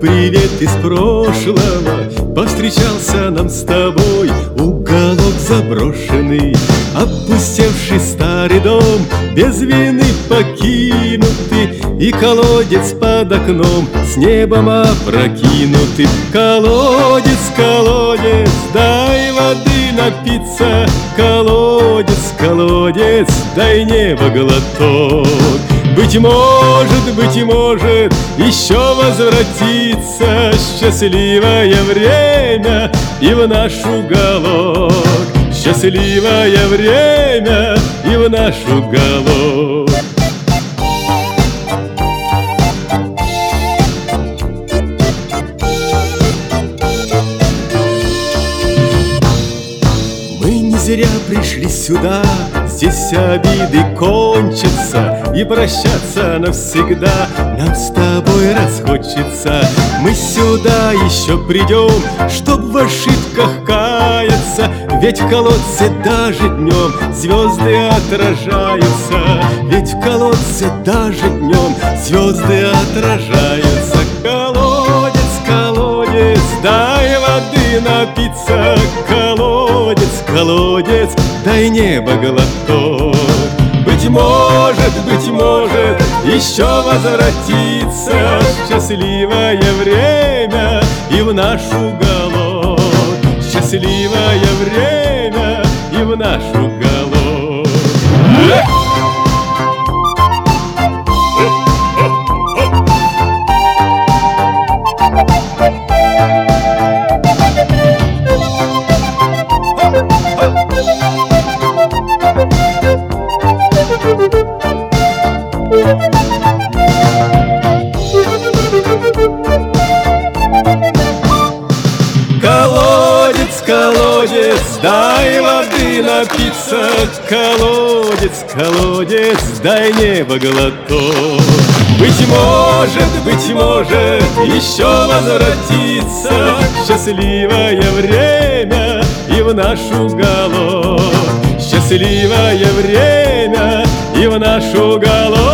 привет из прошлого. Повстречался нам с тобой уголок заброшенный, опустевший старый дом, без вины покинутый, и колодец под окном с небом опрокинутый. Колодец, колодец, дай воды напиться, колодец, колодец, дай небо глоток. Быть может, еще возвратится счастливое время и в наш уголок. Счастливое время и в наш уголок. Мы не зря пришли сюда, здесь обиды кончатся, и прощаться навсегда нам с тобой расхочется. Мы сюда еще придем, чтоб в ошибках каяться, ведь в колодце даже днем звезды отражаются. Ведь в колодце даже днем звезды отражаются. Колодец, колодец, дай воды напиться, колодец, колодец, дай небо глоток. Быть может, еще возвратится счастливое время и в наш уголок. Счастливое время и в наш уголок. Колодец, колодец, дай воды напиться, колодец, колодец, дай небо глоток. Быть может, еще возвратится счастливое время и в наш уголок. Счастливое время и в наш уголок.